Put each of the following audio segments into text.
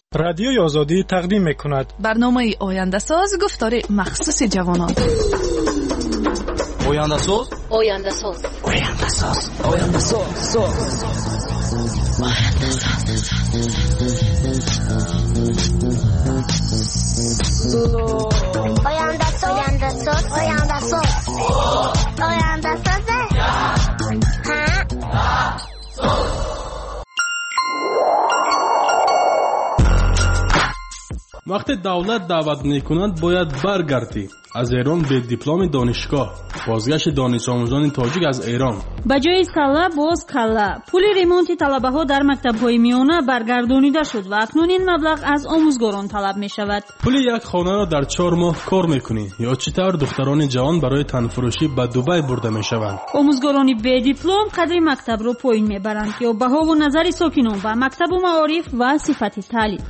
رادیوی آزادی تقدیم می‌کند برنامه آینده ساز گفتار مخصوص جوانان. آینده ساز آینده ساز آینده ساز آینده ساز آینده ساز آینده ساز آینده ساز وقتی دولت دعوت میکند باید برگردی. از ایران به دیپلم دانشگاه. بازگشت دانش آموزان تاجیک از ایران. با جای سالا باز کالا. پول ریمونتی طلبه‌ها در مکتب‌های میانه برگردانیده شد و اکنون این مبلغ از آموزگاران طلب می‌شود. پول یک خانه را در 4 ماه کار می‌کنی یا چطور دختران جوان برای تنفروشی به دبی برده می‌شوند. آموزگاران به دیپلم قدر مکتب را پایین می‌برند یا بها و نظر ساکنان و مکتب و معارف و صفت تعلیم.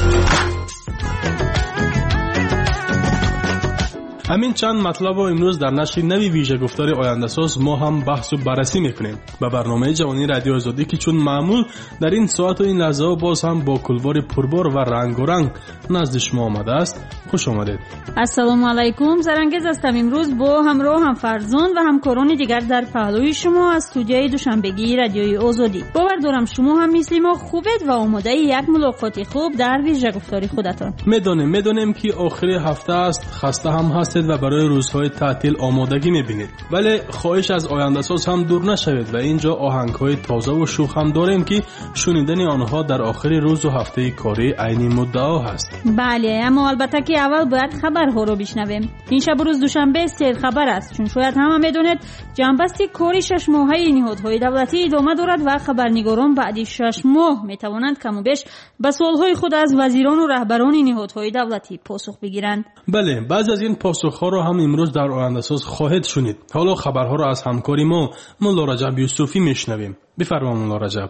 همین چند مطلب رو امروز در نشر نوی ویژه گفتار آینده ساز ما هم بحث و بررسی میکنیم. به برنامه جوانی رادیو آزادی که چون معمول در این ساعت و این لحظه باز هم با کلبار پربار و رنگ و رنگ نزد شما آمده است. خوش آمدید. السلام علیکم. زرنگز هستم. امروز با همراه هم فرزند و همکاران دیگر در پهلوی شما از استودیوی دوشنبگی رادیوی آزادی. باور دارم شما هم مثل ما خوبید و آماده یک ملاقات خوب در ویژه گفتار خودتان. میدونیم که آخر هفته است، خسته هم هستید و برای روزهای تعطیل آمادگی میبینید. ولی خواهش از آینده ساز هم دور نشوید و اینجا آهنگ‌های تازه و شوخ هم داریم که شنیدن آنها در آخر روز و هفته کاری عین مدعا هست. بله، اما البته که اول باید خبرها رو بشنویم. این شب روز دوشنبه سیر خبر است، چون شاید همه میدونید جنبسته کاری 6 ماهه نهادهای دولتی ادامه دارد و خبرنگاران بعد 6 ماه میتوانند کم و بیش به سوالهای خود از وزیران و رهبران نهادهای دولتی پاسخ بگیرند. بله، بعضی از این پاسخ‌ها رو هم امروز در آینده ساز خواهید شنید. حالا خبرها رو از همکاری ما مولا رجب یوسفی میشنویم. بفرمایید مولا رجب.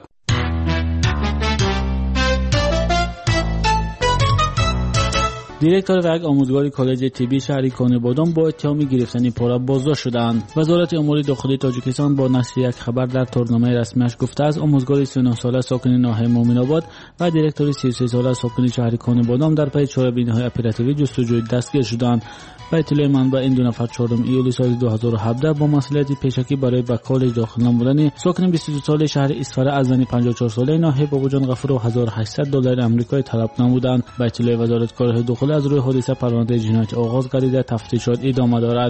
دیرکتور و یک آموزگار کالج طبی شهر کانبادان با اتهام گرفتن پول بازداشت شدند. وزارت امور داخلی تاجیکستان با نشر یک خبر در تورنمه رسمیش گفته است آموزگار 39 ساله ساکن ناحیه مومن آباد و دیرکتور 33 ساله ساکن شهر کانبادان در پی چاره‌بینی‌های اپراتیوی جستجوی دستگیر شدند. به اطلاع منبع این دو نفر 4 ایولی سال 2017 با مسئولیت پیشکی برای به کالج داخل نمودن ساکن 22 ساله شهر اسفره از زن 54 ساله ناحیه باباجان غفور و $1800 آمریکایی طلب نمودند. به اطلاع وزارت کارهای داخلی از روی حادثه پرونده جنایت آغاز گردیده تفتیشات ادامه دارد.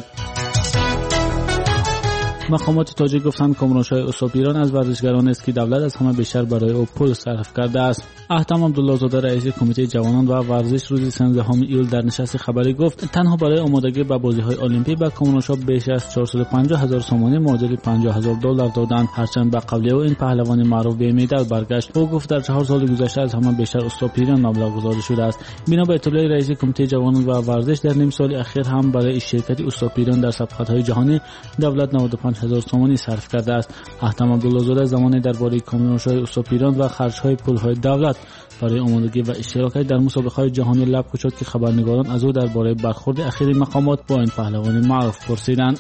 مقامات تاجیک گفتند کامرانشاه اوساپ ایران از ورزشگران است که دولت از همه بیشتر برای او پول صرف کرده است. احتم عبدالله زاده رئیس کمیته جوانان و ورزش روز 13 ایول در نشست خبری گفت تنها برای آمادگی به بازی‌های المپیک به کامرانشاه بیش از 450,000 سومانی معادل $50,000 دادند. هرچند به قبل او این پهلوان معروف به مدال برگشت. او گفت در 4 سال گذشته از همه بیشتر اوساپ ایران مبلغ گذاری شده است. بنا به اطلاع رئیس کمیته جوانان و ورزش در نیم سال اخیر هم برای شرکت اوساپ ایران در سبقت‌های جهانی دولت 95,000 سومانی صرف کرده است. احتم عبدالله زاده زمانی درباره کامرانشاه اوساپ ایران و خرج‌های پول‌های دولت برای آمادگی و اشتراک در مسابقه‌های جهانی لب گشود که خبرنگاران از او درباره برخورد اخیر مقامات با این پهلوان معروف پرسیدند.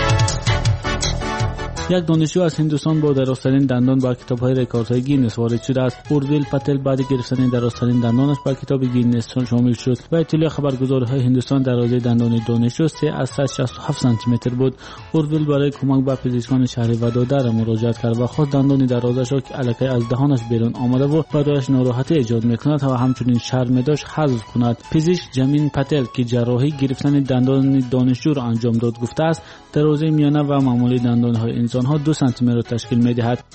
یک دانشجو از هندوستان با درازترین دندان بر کتاب‌های رکوردهای گینس وارد شده است. اورویل پتل بعد گرفتن درازترین دندانش بر کتاب گینس شامل شد. و اطلاع خبرگزاری‌های هندوستان درازه دندان دانشجو 3 از 167 سانتی متر بود. اورویل برای کمک به پزشکان شهر ودادر مراجعه کرد و خواست دندان درازش را که الکی از دهانش بیرون آمده و برایش ناراحتی ایجاد می‌کند و همچنین شرم داشت حذف کند. پزشک جمین پتل که جراحی گرفتن دندان دانشجو را انجام داد گفته است درازه میانه و معمولی دندان‌های انسان‌ها 2 سانتی متر تشکیل می‌دهد.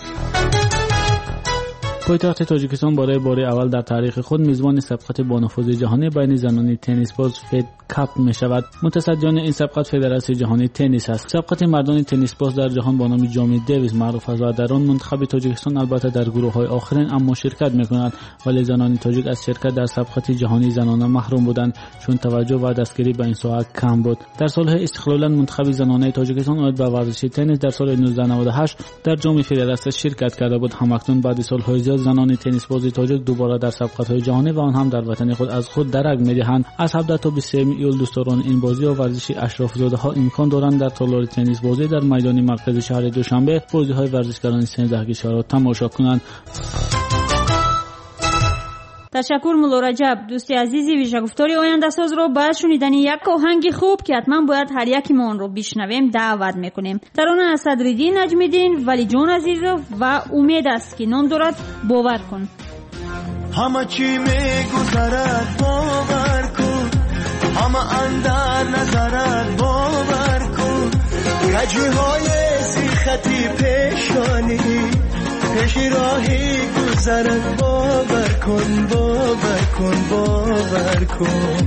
پایتخت تاجیکستان برای بار اول در تاریخ خود میزبان سبقت با نفوذ جهانی بین زنان تنیس باز فد کاپ می‌شود. متصدیان این سبقت فدراسیون جهانی تنیس است. سبقت مردان تنیس باز در جهان با نام جام دیویس معروف است و در آن منتخب تاجیکستان البته در گروه‌های آخرین اما شرکت می‌کند، ولی زنان تاجیک از شرکت در سبقت جهانی زنانه محروم بودند چون توجه و دستگیری به این ساحه کم بود. در سال‌های استقلال منتخب زنانه تاجیکستان عاید به ورزش تنیس در سال 1998 در جام فدراسیون شرکت کرده بود. همکنون بعد سال‌های زیاد زنان تنیس بازی تاجیک دوباره در سبقت‌های جهانی و آن هم در وطن خود از خود درک می‌دهند. از 17 تا 23 ایول دوستداران این بازی و ورزش اشراف‌زاده‌ها امکان دارند در تالار تنیس بازی در میدان مرکزی شهر دوشنبه بازی‌های ورزشکاران 13 کشور را تماشا کنند. تشکر مولا رجب. دوستی عزیزی ویژه‌گفتار آینده ساز رو با شنیدن یک آهنگ خوب که حتما باید هر یکی ما اون رو بشنویم دعوت میکنیم. ترانه از صدرالدین نجمیدین، ولی جان عزیزов و امید است که نام دارد باور کن. همه چی میگذرد باور کن، همه اندر نظرت باور کن، کجی‌های سیختی پیشانی پیش راهی گذرد باور کن، باور کن، باور کن،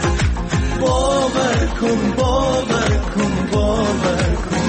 باور کن، باور کن، باور کن.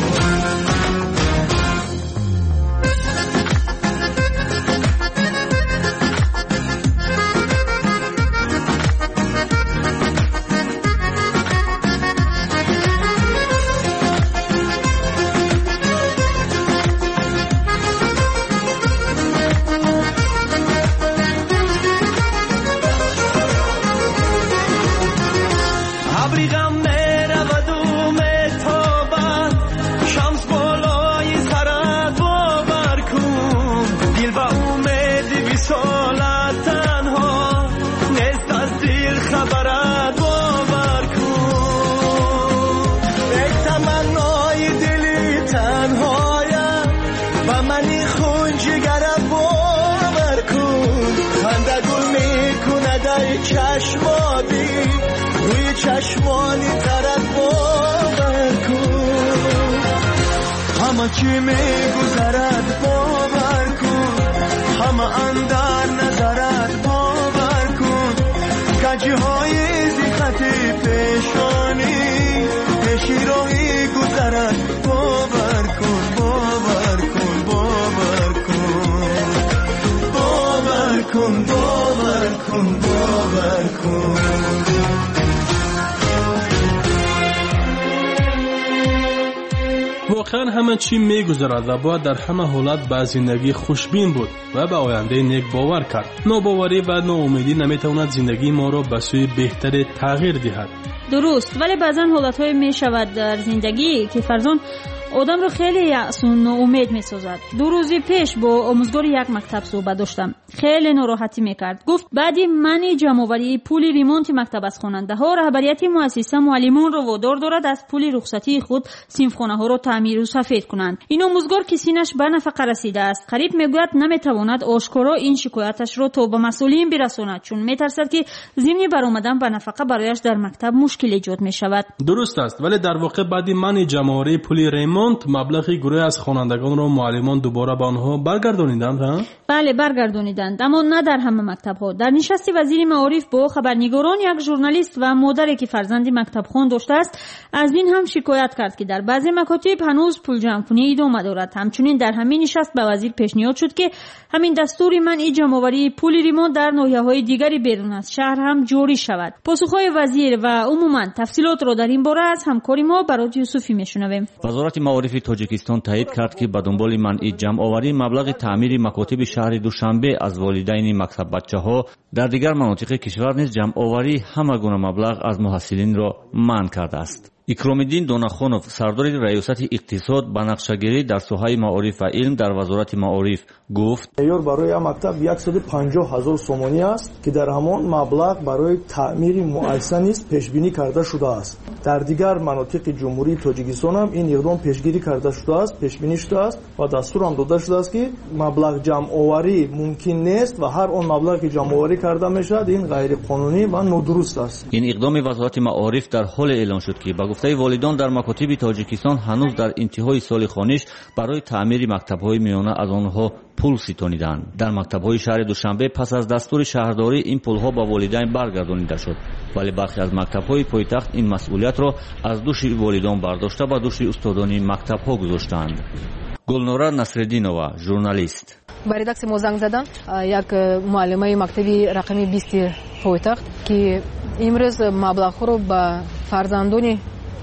چشمانی روی چشمانی ترد باور کن، همه چی میگذرد باور کن، همه اندر نظرت باور کن، کجی‌های زیختی پیشانی پیشی روی گذرد باور کن، باور کن، باور کن، باور کن، باور کن، باور کن. واقعا همه چی میگذرد و باید در همه حالت به زندگی خوشبین بود و به آینده نیک باور کرد. ناباوری و ناامیدی نمیتواند زندگی ما را به سوی بهتر تغییر دهد. درست، ولی بعضا حالتهای میشود در زندگی که فرزان آدم رو خیلی یأس و ناامید میسازد. 2 روز پیش با آموزگار یک مکتب صحبت داشتم. خیلی ناراحتی میکرد. گفت بعدی منی جمع‌آوری پول ریمونت مکتب از خواننده ها رهبریت مؤسسه معلمان رو وادار دارد از پول رخصتی خود صنفخانه ها رو تعمیر و سفید کنند. این آموزگار که سینش به نفقه رسیده است. قریب میگوید نمیتواند آشکارا این شکایتش رو تا به مسئولین برساند، چون میترسد که ضمن برآمدن به نفقه برایش در مکتب مشکل ایجاد میشود. درست است، ولی در واقع بعدی منی جمع‌آوری پول ریمونت مبلغی گروه از خوانندگان را معلمان دوباره به آنها برگردانیدند ها؟ بله برگردانیدند، اما نه در همه مکتب ها. در نشست وزیر معارف با خبرنگاران یک ژورنالیست و مادری که فرزندی مکتب خوان داشته است از این هم شکایت کرد که در بعضی مکاتب هنوز پول جمع کنی ادامه دارد. همچنین در همین نشست به وزیر پیشنهاد شد که همین دستور منع جمع‌آوری پول ریمون در ناحیه‌های دیگری بیرون از شهر هم جاری شود. پاسخهای وزیر و عموما تفصیلات را در این باره از همکاری ما برات یوسفی میشنویم. وزارت معارف تاجیکستان تایید کرد که به دنبال منع جمع‌آوری مبلغ تعمیر مکاتب شهر دوشنبه از والدین مکتب بچه‌ها در دیگر مناطق کشور نیز جمع‌آوری همه گونه مبلغ از محصلین را منع کرده است. اکرام‌الدین دونخانов سردار ریاست اقتصاد به نقشه‌گیری در ساحه معارف و علم در وزارت معارف گفت معیار برای مکتب 150,000 سومانی است که در همان مبلغ برای تعمیر مؤسسه نیز پیش بینی کرده شده است. در دیگر مناطق جمهوری تاجیکستان هم این اقدام پیشگیری کرده شده است، پیش بینی شده است و دستور هم داده شده است که مبلغ جمع آوری ممکن نیست و هر آن مبلغی که جمع آوری کرده میشد این غیر قانونی و نادرست است. این اقدام وزارت معارف در حال اعلان شد که به گفته والدان در مکاتب تاجیکستان هنوز در انتهای سال خوانش برای تعمیر مکتب‌های میانه از آنها پول ستانیدند. در مکتب‌های شهر دوشنبه پس از دستور شهرداری این پول‌ها به والدین برگردانیده شد، ولی برخی از مکتب‌های پایتخت این مسئولیت را از دوش والدان برداشته به دوش استادان مکتب‌ها گذاشتند. گلنوره نصرالدینова ژورنالیست: با редакції ما زنگ زدن یک معلمه مکتبی رقمی 20 پایتخت که امروز مبلغ رو به فرزندان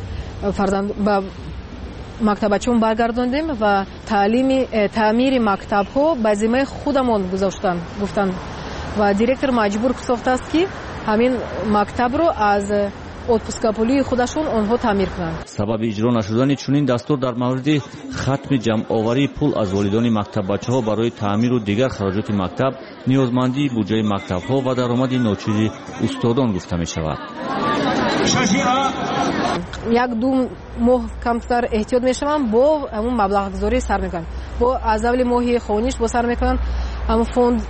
به مکتبچون برگرداندیم و تعمیر مکتب ها به ذمه خودمون گفتن و دیرکتور مجبور ساخته است که همین مکتب رو از отпуска пули худашон онҳо таъмир кунанд. сабаби иҷро нашудани чунин дастур дар мавриди хатми ҷамъоварии пул аз волидони мактаббачаҳо барои таъмиру дигар хароҷоти мактаб, ниёзмандии буҷаи мактабҳо ва даромади ночизи устодон гуфта мешавад. як ду моҳ камтар эҳтиёт мешаванд, бо ҳамун маблағгузорӣ сар мекунанд. бо аз аввали моҳи хониш бо сар мекунанд, ҳамун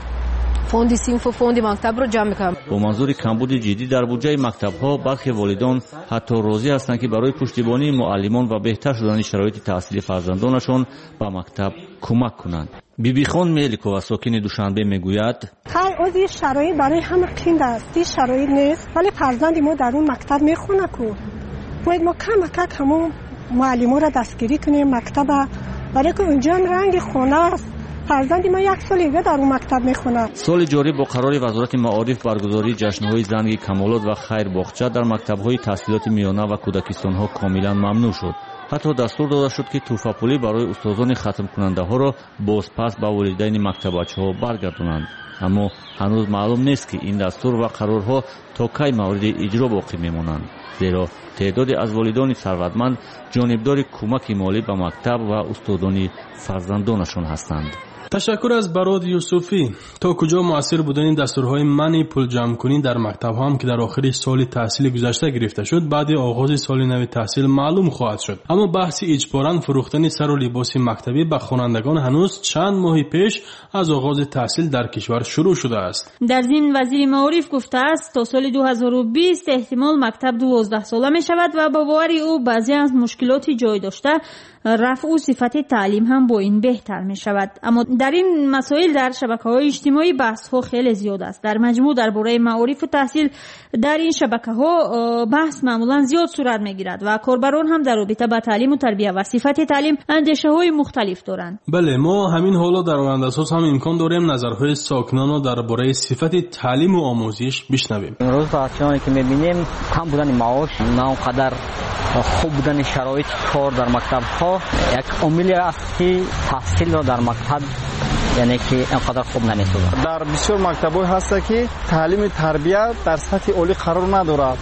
фонди синфу фонди мактабро ҷамъ мекунанд. бо манзури камбуди ҷиддӣ дар буҷаи мактабҳо бархе волидон ҳатто розӣ ҳастанд ки барои пуштибонии муаллимон ва беҳтар шудани шароити таҳсили фарзандонашон ба мактаб кӯмак кунанд. бибихон меликова сокини душанбе мегӯяд: хай ози шароит барои ҳама қинд аст, ин шароит нест, вале фарзанди мо дар он мактаб мехона ку. бояд мо камакак ҳамон муаллимонро дастгирӣ кунем мактаба, барои ки унҷо ҳам ранги хона аст. фарзанди ма як соли дига дар он мактаб мехонад. соли ҷорӣ бо қарори вазорати маориф баргузории ҷашнҳои занги камолот ва хайрбоғча дар мактабҳои таҳсилоти миёна ва кӯдакистонҳо комилан мамнӯъ шуд. ҳатто дастур дода шуд ки тӯҳфапулӣ барои устозони хатмкунандаҳоро бозпас ба волидайни мактаббачаҳо баргардонанд. аммо ҳанӯз маълум нест ки ин дастур ва қарорҳо то кай мавриди иҷро боқӣ мемонанд, зеро теъдоде аз волидони сарватманд ҷонибдори кӯмаки молӣ ба мактаб ва устодони фарзандонашон ҳастанд. ташаккур аз барод юсуфӣ. то куҷо муассир будани дастурҳои манъи пулҷамъкунӣ дар мактабҳоам ки дар охири соли таҳсили гузашта гирифта шуд, баъди оғози соли нави таҳсил маълум хоҳад шуд. аммо баҳси иҷборан фурӯхтани сару либоси мактабӣ ба хонандагон ҳанӯз чанд моҳи пеш аз оғози таҳсил дар кишвар шурӯъ шудааст. дар зимн вазири маориф гуфтааст то соли 2020 эҳтимол мактаб 12 сола мешавад ва бо бовари ӯ баъзе аз мушкилоти ҷой дошта рафъу сифати таълим ҳам бо ин беҳтар мешавад. аммо дар ин масоил дар шабакаҳои иҷтимоӣ баҳсҳо хеле зиёд аст. дар маҷмӯъ дар бораи маорифу таҳсил дар ин шабакаҳо баҳс маъмулан зиёд сурат мегирад ва корбарон ҳам дар робита ба таълиму тарбия ва сифати таълим андешаҳои мухталиф доранд. бале, мо ҳамин ҳоло дар ояндасоз ҳам имкон дорем назарҳои сокинонро дар бораи сифати таълиму омӯзиш бишнавем. имрӯз вақтиёне ки мебинем кам будани маош, на он қадар хуб будани шароити кор дар мактабҳо як омиле аст ки таҳсилро дар мактаб яъне ки инқадар хуб намесозад. дар бисёр мактабҳо ҳаста ки таълими тарбия дар сатҳи олӣ қарор надорад.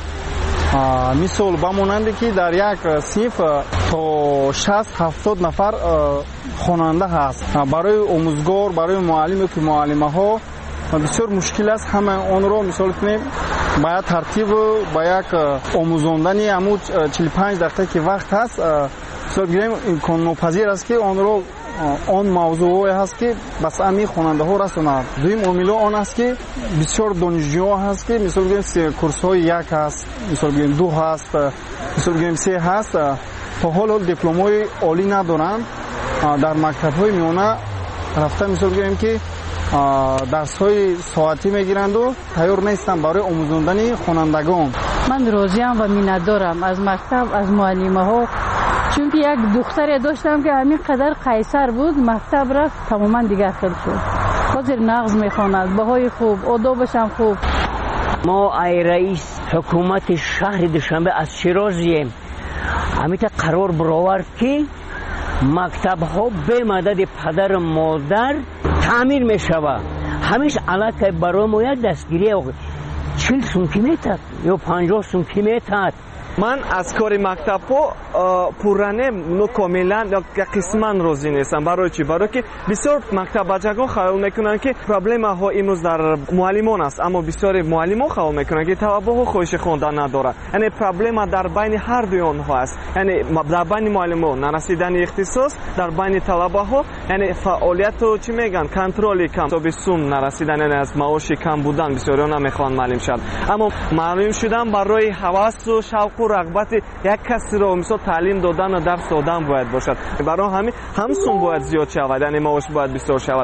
мисол ба монанде ки дар як синф то 60-70 нафар хонанда ҳаст. барои омӯзгор, барои муаллим ки муаллимаҳо бисёр мушкил аст. ҳама онро мисол кунем ба як тартиб ба як омӯзондани ҳамун 45 дақиқа ки вақт ҳаст, мисол гирем имконнопазир аст ки онро он мавзӯъое ҳаст ки ба сами хонандаҳо расонад. дуюм омило он аст ки бисёр донишҷӯҳо ҳаст ки мисол гирем курсҳои як ҳаст, мисол гирем 2 ҳаст, мисол гирем 3 ҳаст, то ҳол дипломҳои олӣ надоранд. дар мактабҳои миёна рафта мисол гирем ки дарсҳои соатӣ мегиранду тайёр нестанд барои омӯзондани хонандагон. ман розиам ва миннатдорам аз мактаб, аз муаллимаҳо, чунки як духтаре доштам ки ҳамин қадар қайсар буд, мактаб рафт тамоман дигар хел шуд. ҳозир нағз мехонад, баҳои хуб, одобашам хуб. мо ай раис ҳукумати шаҳри душанбе аз чӣ розием? ҳамита қарор бировард ки мактабҳо бе мадади падару модар таъмир мешавад. ҳамиш аллакай барои мо як дастгирия 40 сум ки метад ё 50 сум ки метад. ман аз кори мактабҳо пурране камилан ё қисман розӣ нестам. барои чӣ? барое ки бисёр мактаббачагон хаёл мекунанд ки проблемаҳо имрӯз дар муаллимон аст, аммо бисёри муаллимон хаёл мекунанд ки талабаҳо хоҳиши хондан надоранд. яъне проблема дар байни ҳардуи онҳо аст. яъне дар байни муаллимон нарасидани ихтисос, дар байни талабаҳо яъне фаъолияту чӣ меган контроли кам, соби сум нарасидан, яъне аз маоши кам будан бисёриён намехоҳанд маълим шаванд. аммо маълим шудан барои ҳавасу шавқу рағбати як касиро мисол таълим додан ва дарс додан бояд бошад. барои ҳамин ҳам сум бояд зиёд шавад, яъне маош бояд бисёр шавад.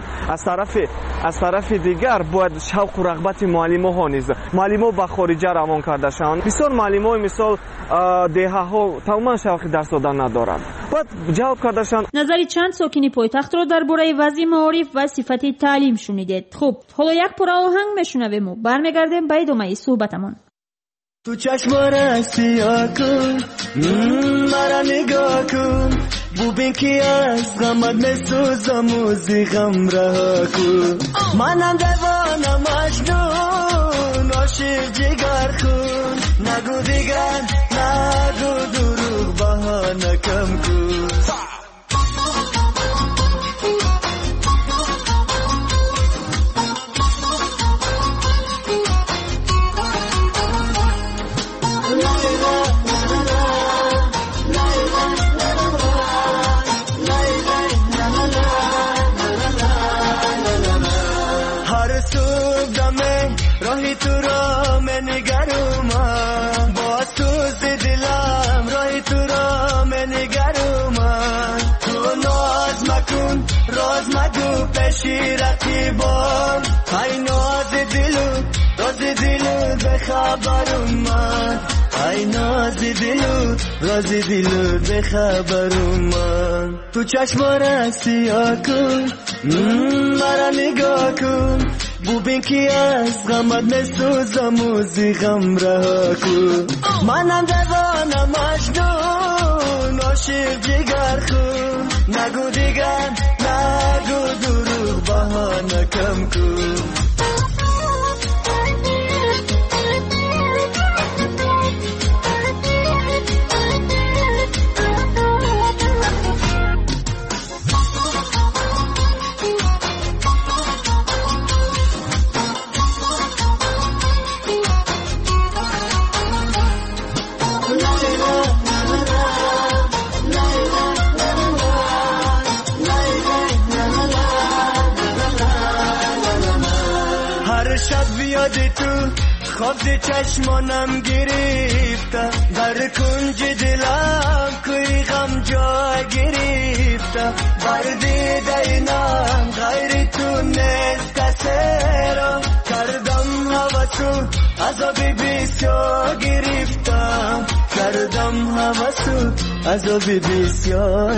аз тарафи дигар бояд шавқу рағбати муаллимоҳо низ, муаллимоҳо ба хориҷа равон карда шаванд. бисёр муаллимои мисол деҳаҳо тамоман шавқи дарс додан надоранд, бояд ҷалб карда шаванд. назари чанд сокини пойтахтро дар бораи вазъи маориф ва сифати таълим шунидед. хуб, ҳоло як пора оҳанг мешунавему, бармегардем ба идомаи суҳбатамон. تو چشمارت سیاه کن مرا نگاه کن ببین که از غمت میسوزم و زیغم رها کن منم دیوانه مجنون عاشق جگر کن نگو دیگر راهی تو را منگرم با سوز دلم راهی تو را منگرم تو ناز مکن راز مگو پیشی رقیبان ای ناز دلو راز دلو به خبرم من ای ناز دلو راز دلو به خبرم من تو چشما را سیاه کن مرا نگاه کن ببین که از غمت میسوزم و زی غم رها کن منم دیوانه مجنون عاشق جگر خون نگو دیگر نگو دروغ بهانه کم کن یاد تو خواب دی چشمانم گرفته در کنج دلم کوی غم جا گرفته بر دیده اینم غیر تو نیست کسیرا کردم هوسو عذابی بسیار گرفتم کردم هوسو عذابی بسیار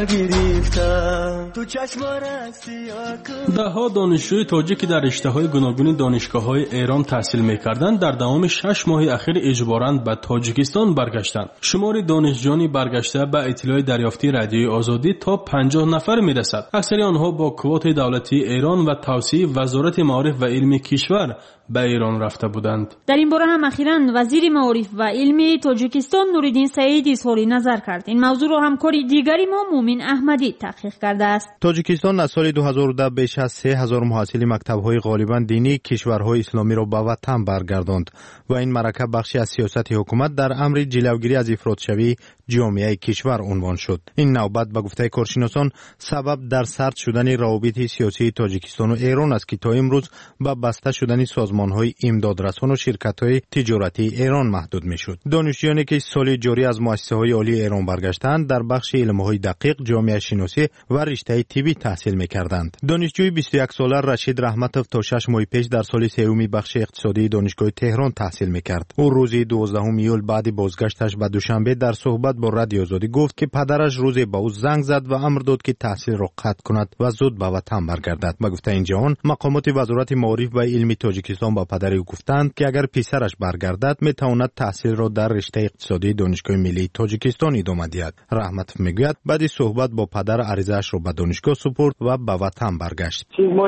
گرفتم تو چشما را سیاه کن. دهها دانشجوی تاجیک در رشته‌های گوناگون دانشگاه‌های ایران تحصیل می‌کردند در دوام 6 ماه اخیر اجباراً به تاجیکستان برگشتند. شمار دانشجویان برگشته به اطلاع دریافتی رادیوی آزادی تا 50 نفر می‌رسد. اکثر آنها با کوت دولتی ایران و توصیه وزارت معارف و علم کشور به ایران رفته بودند. در این باره هم اخیراً وزیر معارف و علم تاجیکستان نوریدین سعید اظهار نظر کرد. این موضوع را همکاری دیگری ما مومن احمدی تحقیق کرده است. تاجیکستان از سال 2010 بیش از 3000 محصل مکتب‌های غالباً دینی کشورهای اسلامی را به وطن برگرداند و این مرکب بخشی از سیاست حکومت در امر جلوگیری از افراط‌شوی جامعه کشور عنوان شد. این نوبت به گفته کارشناسان سبب در سرد شدن روابط سیاسی تاجیکستان و ایران است که تا امروز به بسته شدن سازمان‌های امدادرسان و شرکت‌های تجارتی ایران محدود می‌شد. دانشجویانی که سال جاری از مؤسسه‌های عالی ایران برگشتند در بخش علم‌های دقیق، جامعه شناسی و رشته طبی تحصیل می‌کردند. دانشجوی 21 ساله رشید رحمتوف تا 6 ماه پیش در سال سوم بخش اقتصادی دانشگاه تهران تحصیل می‌کرد. او روز 12 ایول بعد بازگشتش به دوشنبه در صحبت با رادیو آزادی گفت که پدرش روزی به او زنگ زد و امر داد که تحصیل را قطع کند و زود به وطن برگردد. به گفته این جوان مقامات وزارت معارف و علم تاجیکستان با پدر او گفتند که اگر پسرش برگردد میتواند تحصیل را در رشته اقتصادی دانشگاه ملی تاجیکستان ادامه دهد. رحمتوف میگوید بعد صحبت با پدر عریضه‌اش را به دانشگاه سپرد و به وطن برگشت.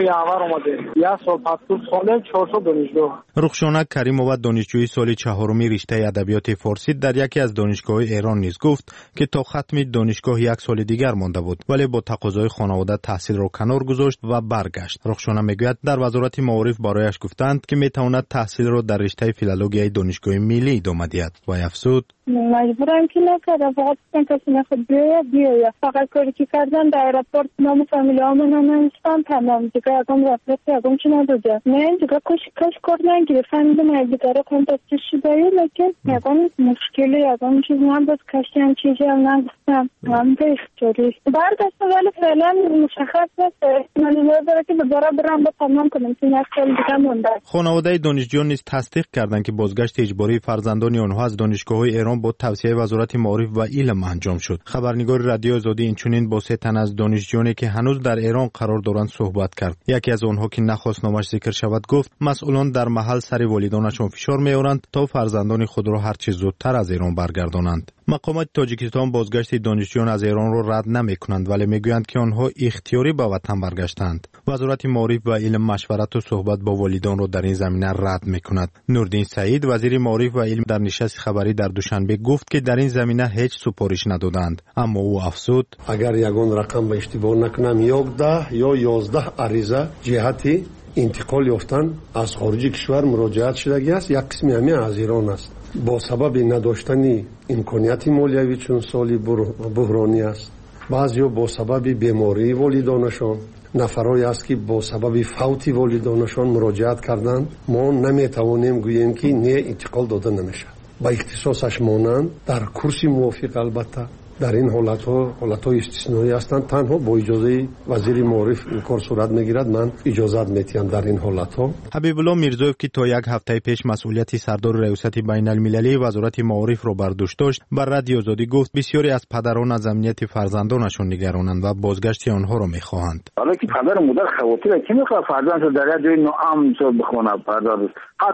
رخشانه کریمووا دانشجوی سال 4 رشته ادبیات فارسی در یکی از دانشگاه‌های ایران نیز گفت که تا ختم دانشگاه 1 سال دیگر مانده بود ولی با تقاضای خانواده تحصیل را کنار گذاشت و برگشت. رخشانه میگوید در وزارت معارف برایش گفتند که میتواند تحصیل را در رشته فیلولوژی دانشگاه ملی ادامه دهد و افزود مجبورم که نکردم فقط کسی نخواد بیاید فقط کاری که کردن در راپورت نام فامیلی ها من ننوشتم تمام دیگه اگم رفت اگم چی نداده نه دیگه کش کار نگرفتم دیگه کنتاکت شده لیکن اگم مشکلی اگم چیز نبود کشتی هم چیزی هم نگفتم هم به اختیاری برگشتم ولی فعلا مشخص نیست احتمالی نداره که دوباره برم با تمام کنم که یک سال دیگه مونده. خانواده دانشجویان نیز تصدیق کردند که بازگشت اجباری فرزندان آنها از دانشگاه‌های ایران با توصیه وزارت معارف و علم انجام شد. خبرنگار رادیو آزادی اینچنین با 3 تن از دانشجویانی که هنوز در ایران قرار دارند صحبت کرد. یکی از آنها که نخواست نامش ذکر شود گفت مسئولان در محل سر والدانشان فشار می‌آورند تا فرزندان خود را هر چه زودتر از ایران برگردانند. مقامات تاجیکستان بازگشت دانشجویان از ایران را رد نمی‌کنند ولی میگویند که آنها اختیاری به وطن برگشتند. وزارت معارف و علم مشورت و صحبت با والدان را در این زمینه رد می‌کند. نوریدین سعید وزیر معارف و علم در نشست خبری در دوشنبه گفت که در این زمینه هیچ سپارش ندادند، اما او افزود اگر یگان رقم به اشتباه نکنم 11 یا 11 عریضه جهتی انتقال یافتن از خارج کشور مراجعت شده است. یک قسمی همین از ایران است. با سبب نداشتن امکانیت مالیوی چون سالی بحرانی است، بعضی با سبب بیماری والدانشان нафарое аст ки бо сабаби фавти волидонашон муроҷиат карданд. мо наметавонем гӯем ки не интиқол дода намешавад. ба ихтисосаш монанд дар курси мувофиқ албатта дар ин ҳолатҳои истисноӣ ҳастанд. танҳо бо иҷозаи вазири муориф ин кор сурат мегирад. ман иҷозат метиҳам дар ин ҳолатҳо. ҳабибулло мирзоев ки то як ҳафтаи пеш масъулияти сардори раёсати байналмилалии вазорати маорифро бар дӯш дошт, ба радио озодӣ гуфт бисёре аз падарон аз амнияти фарзандонашон нигаронанд ва бозгашти онҳоро мехоҳанд. حالا که پدر و مادر خواطر کی میخواد فرزندش در جای ناامن بخونه پدرش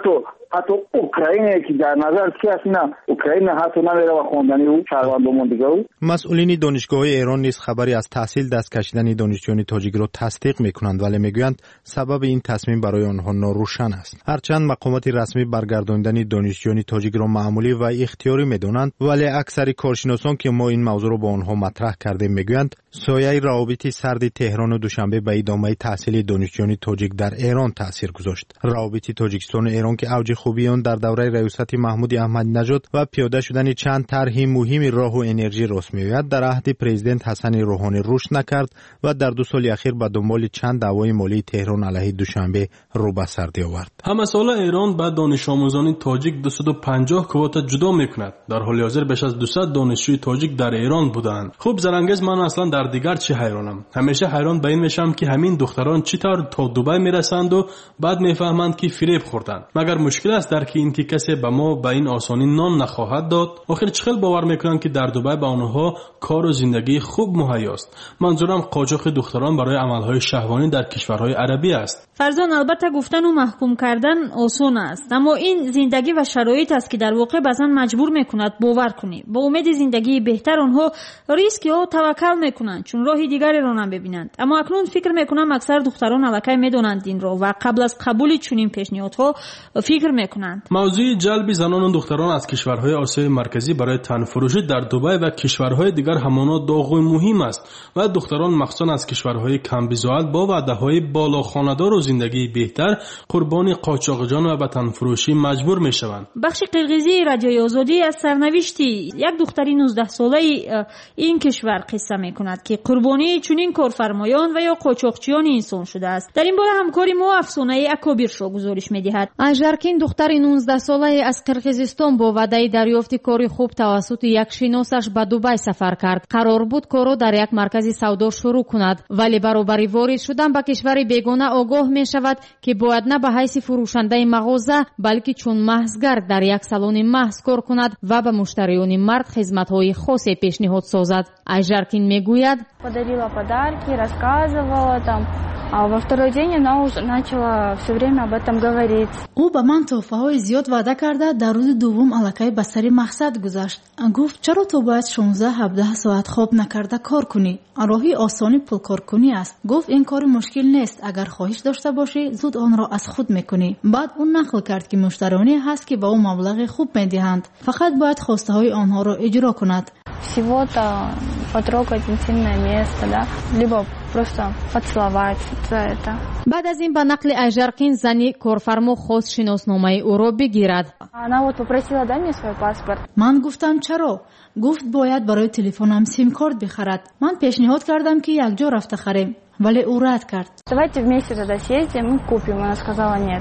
حتی اوکراینه که در نظر کی است نه اوکراین حتی نمیره و خواندنی او شهروندان دیگه او مسئولین دانشگاه‌های ایران نیز خبری از تحصیل دست کشیدن دانشجویان تاجیک را تصدیق میکنند ولی میگویند سبب این تصمیم برای آنها ناروشن است. هرچند مقامات رسمی برگرداندن دانشجویان تاجیک را معمولی و اختیاری میدانند ولی اکثر کارشناسان که ما این موضوع را با آنها مطرح کردیم میگویند سایه روابط سرد تهران و دوشنبه به ادامه تحصیل دانشجویان تاجیک در ایران تاثیر گذاشت. روابط تاجیکستان و ایران که اوج خوبی آن در دوره ریاست محمود احمدی نژاد و پیاده شدن چند طرح مهم راه و انرژی راست می‌آید در عهد پرزیدنت حسن روحانی رشد نکرد و در 2 سال اخیر به دنبال چند دعوای مالی تهران علیه دوشنبه رو به سردی آورد. همسال ایران با دانش آموزان تاجیک 250 کوتا جدا میکند. در حال حاضر بیش از 200 دانشجوی تاجیک در ایران بودند. خوب زرنگز من اصلا در دیگر چی حیرانم. همیشه حیران به این میشم که همین دختران چطور تا دبی میرسند و بعد میفهمند که فریب خوردند. مگر مشکل است در که این کسی به ما به این آسانی نان نخواهد داد؟ آخر چخیل باور میکنند که در دبی به آنها کار و زندگی خوب مهیاست. منظورم قاچاق دختران برای عملهای شهوانی در کشورهای عربی است. فرزان البته گفتن و محکوم کردن آسان است، اما این زندگی و شرایط است که در واقع بعضا مجبور میکند باور کنی. با امید زندگی بهتر آنها ریسک یا توکل میکنند چون راه دیگری را نمیبینند. اما اکنون فکر میکنم اکثر دختران الکی میدونند این را و قبل از قبول چنین پیشنهادها فکر میکنند. موضوع جلب زنان و دختران از کشورهای آسیای مرکزی برای تنفروشی در دبی و کشورهای دیگر همانا داغ مهم است و دختران مخصوصا از کشورهای کم بیزوال با وعده‌های بالا خانه‌دار و زندگی بهتر قربانی قاچاقجان و به تنفروشی مجبور میشوند. بخش قرقیزی رادیوی آزادی از سرنوشتی یک دختری 19 ساله این کشور قصه میکند که قربانی چنین کارفرمایان و یا قاچاقچیان انسان شده است. در این باره همکاری ما افسانه اکابیر را گزارش میدهد. اژرکین دختری 19 ساله از قرقیزستان با وعده دریافت کاری خوب توسط یک شناسش به دبی سفر کرد. قرار بود کارو در یک مرکز سودا شروع کند ولی برابر وارد شدن به کشور بیگانه آگاه می شود که باید نه به حیث فروشنده مغازه بلکه چون محضگر در یک سالن محض کار کند و به مشتریان مرد خدمت‌های خاصی پیشنهاد سازد. اژرکین میگوید подарила подарки, рассказывала там. А во второй день она уже начала все время об этом говорить. او به من تحفه‌های زیاد وعده کرده. در روز دوم الکی به سر مقصد گذشت. گفت چرا تو باید 16-17 ساعت خواب نکرده کار کنی؟ راهی آسانی پول کار کنی است. گفت این کار مشکل نیست. اگر خواهش داشته باشی زود آن را از خود میکنی. بعد اون نقل کرد که مشتریانی هست که با او مبلغ خوب میدهند. فقط باید خواسته های آنها را اجرا کند. Всего-то потрогать интимное место, да, либо просто поцеловать за это. بعد از این به نقل اژرکین زنی کارفرما خواست شناسنامه او را بگیرد. Она вот попросила, дай мне свой паспорт. من گفتم چرا؟ گفت باید برای تلفنم سیم کارت بخرد. من پیشنهاد کردم که یک جا رفته خریم ولی او رد کرد. Давайте вместе тогда съездим и купим. Она сказала нет.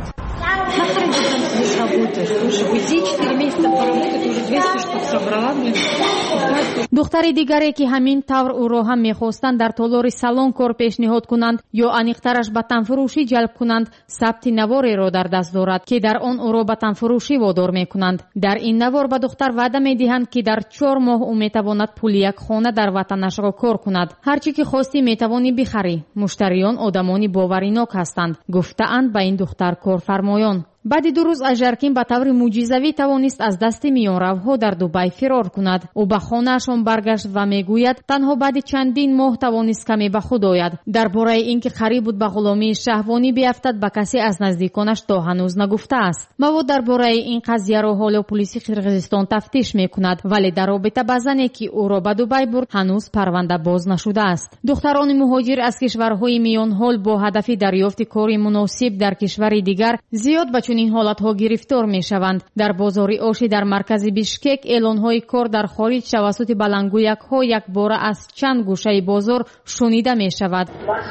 دختری دیگری که همین طور او را هم می‌خواستند در تالار سالن کار پیشنهاد کنند یا انیقترش به تنفروشی جلب کنند ثبت نواری را در دست دارد که در آن او را به تنفروشی وادار می‌کنند. در این نوار به دختر وعده می‌دهند که در 4 ماه او می‌تواند پول یک خانه در وطنش را کار کند. هرچی که خواستی می‌توانی بخری. مشتریان آدمانی باوریناک هستند گفته‌اند به این دختر کارفرمایان. بعد 2 روز اژرکین به طور معجزه‌ای توانست از دست میانروها در دبی فرار کند. او به خانه‌شان برگشت و میگوید تنها بعد چندین ماه توانست کمی به خود آید. درباره اینکه قریب بود به غلامی شهوانی بیفتد به کسی از نزدیکانش تا هنوز نگفته است. مواد درباره این قضیه را حالا پلیس قرقیزستان تفتیش میکند ولی در رابطه با زنی که او را به دبی برد هنوز پرونده باز نشده است. دختران مهاجر از کشورهای میان حال با هدف دریافت کاری مناسب در کشور دیگر زیاد به چنین حالت‌ها گرفتار می‌شوند. در بازاری آشی در مرکز بیشکک اعلان‌های کار در خارج توسط بلندگویک‌ها یک باره از چند گوشه بازار شنیده می‌شود.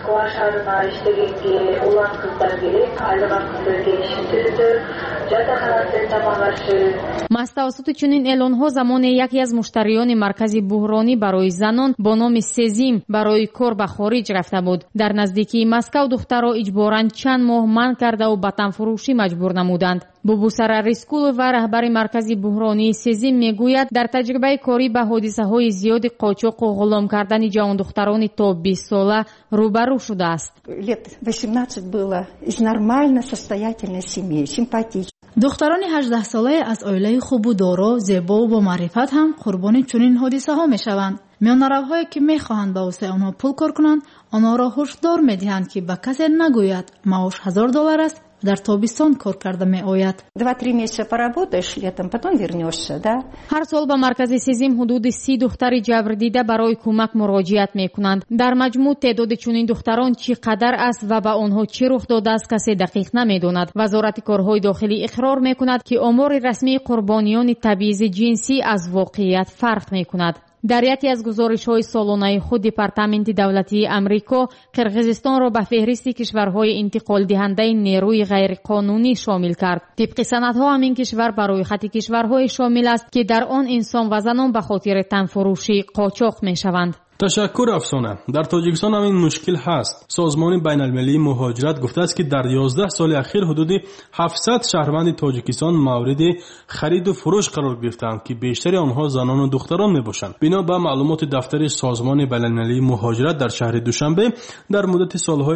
توسط چنین اعلان‌ها زمان یکی از مشتریان مرکز بحرانی برای زنان با نام سزیم برای کار به خارج رفته بود. در نزدیکی مسکو دخترها اجباراً چند ماه منع کرده و به تنفروشی مجبور نمودند. بوبوسر ریسکول و رهبر مرکز بحرانی سزیم میگوید در تجربه کاری به حادثه‌های زیاد قاچاق و غلام کردن جوان دختران تا 20 ساله روبرو شده است. лет 18 было из нормально состоятельной семьи, симпатичной. دختران 18 ساله از عائله خوب و دارا، زیبا و با معرفت هم قربانی چنین حادثه ها می شوند. میانروهایی که می خواهند با واسه آنها پول کار کنند، آنها را هشدار می دهند که به کسی نگوید معاش $1000 است. در تابستان کار کرده می آید. 2-3 месяца поработаешь летом, потом вернешься, да? هر سال به مرکز سزیم حدود 30 دختر جبر دیده برای کمک مراجعت می کنند. در مجموع تعداد چنین دختران چقدر است و به آنها چه رخ داده است کسی دقیق نمی داند. وزارت کارهای داخلی اقرار می کند که آمار رسمی قربانیان تبعیض جنسی از واقعیت فرق می کند. در یکی از گزارش‌های سالانه خود دپارتمنت دولتی امریکا قرقیزستان را به فهرست کشورهای انتقال دهنده نیروی غیرقانونی شامل کرد. طبق سندها همین کشور برای خط کشورهای شامل است که در آن انسان و زنان به خاطر تنفروشی قاچاق می‌شوند. تشکر افسانه. در تاجیکستان هم این مشکل هست. سازمان بین المللی مهاجرت گفته است که در 11 سال اخیر حدود 700 شهروند تاجیکستان مورد خرید و فروش قرار گرفتند که بیشتر آنها زنان و دختران میباشند. بنا به معلومات دفتر سازمان بین المللی مهاجرت در شهر دوشنبه در مدت سالهای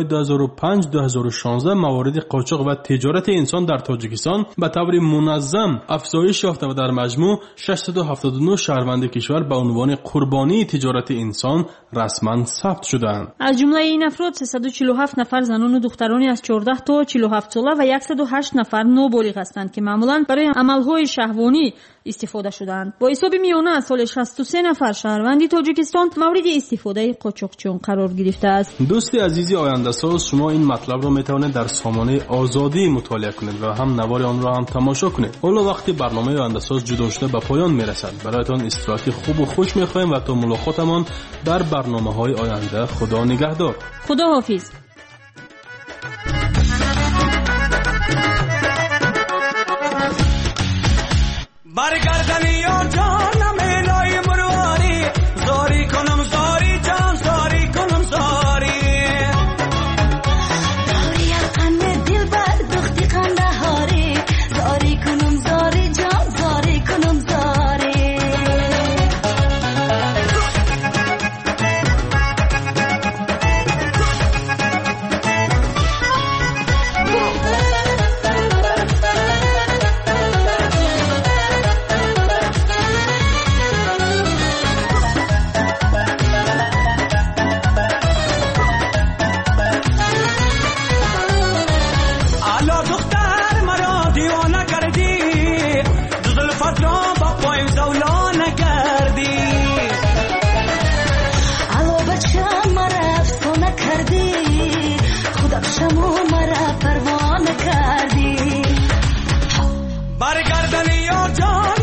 2005-2016 موارد قاچاق و تجارت انسان در تاجیکستان به طور منظم افزایش یافته و در مجموع 679 شهروند کشور به عنوان قربانی تجارت انسان رسما ثبت شدند. از جمله این افراد 347 نفر زنان و دخترانی از 14 تا 47 ساله و 108 نفر نوبالغ هستند که معمولا برای عملهای شهوانی استفاده شدند. با حساب میانه از سال 63 نفر شهروند تاجیکستان مورد استفاده قاچاقچیان قرار گرفته است. دوست عزیزی آینده ساز، شما این مطلب را میتوانید در سامانه آزادی مطالعه کنید و هم نوار آن را هم تماشا کنید. حالا وقتی برنامه آینده ساز جدا شده به پایان میرسد. برایتان استراحت خوب و خوش میخواهیم و تا ملاقاتمان در برنامه‌های آینده خدا نگهدار. خدا حافظ. برگردنی یا جانم الهی مرواری زاری کنم زاری جان زاری کنم زاری داری قند دل بر دختی قند هاری زاری کنم زاری جان زاری کنم زاری برگردنی یا جان